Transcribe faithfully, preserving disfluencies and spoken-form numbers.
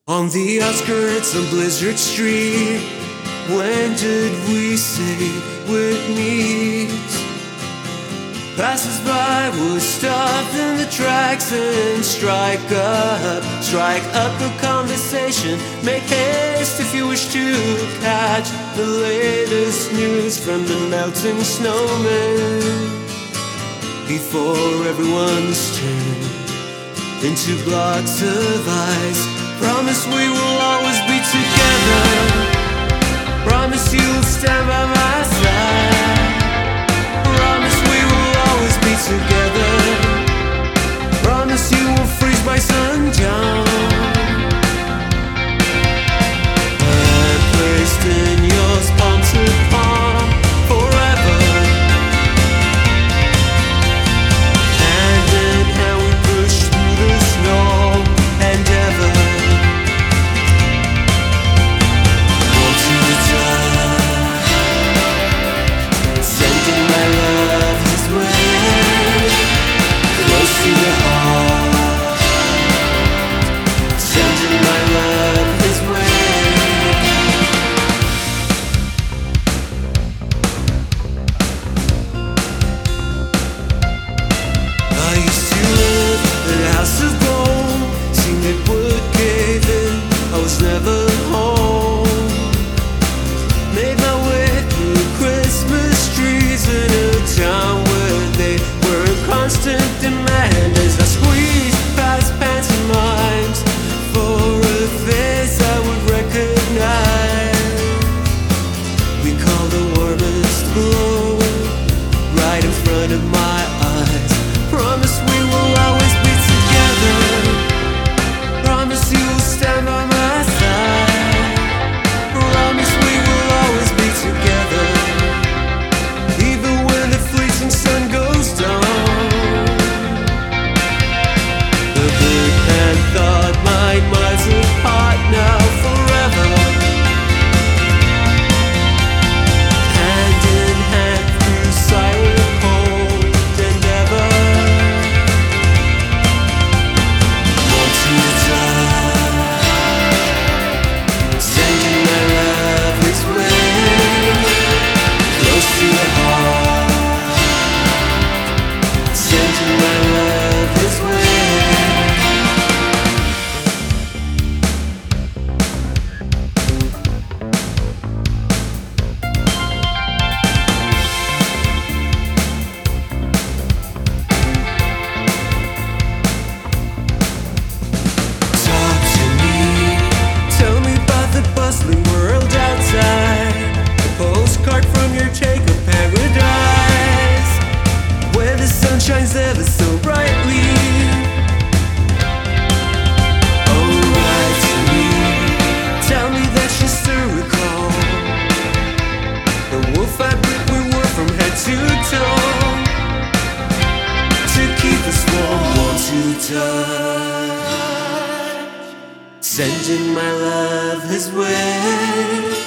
On the outskirts of Blizzard Street, when did we say we'd meet? Passers-by would stop in the tracks and strike up, strike up a conversation. Make haste if you wish to catch the latest news from the melting snowman, before everyone's turned into blocks of ice. Promise we will always be together. Promise you'll stand by my side. Promise we will always be together. Promise you will freeze by sundown. I'm placed in yours, palm to palm, forever. Hand in hand we push through the snow and ever. Never home. Made my way through Christmas trees in a town where they were in constant demand. As I squeezed past pantomimes for a face I would recognize, we call the warmest glow right in front of my eyes. Promise we will always be together. Promise you will stand by my shines ever so brightly. Oh, write to me, tell me that you still recall the wool fabric we wore from head to toe, to keep us warm, warm to touch. Sending my love his way.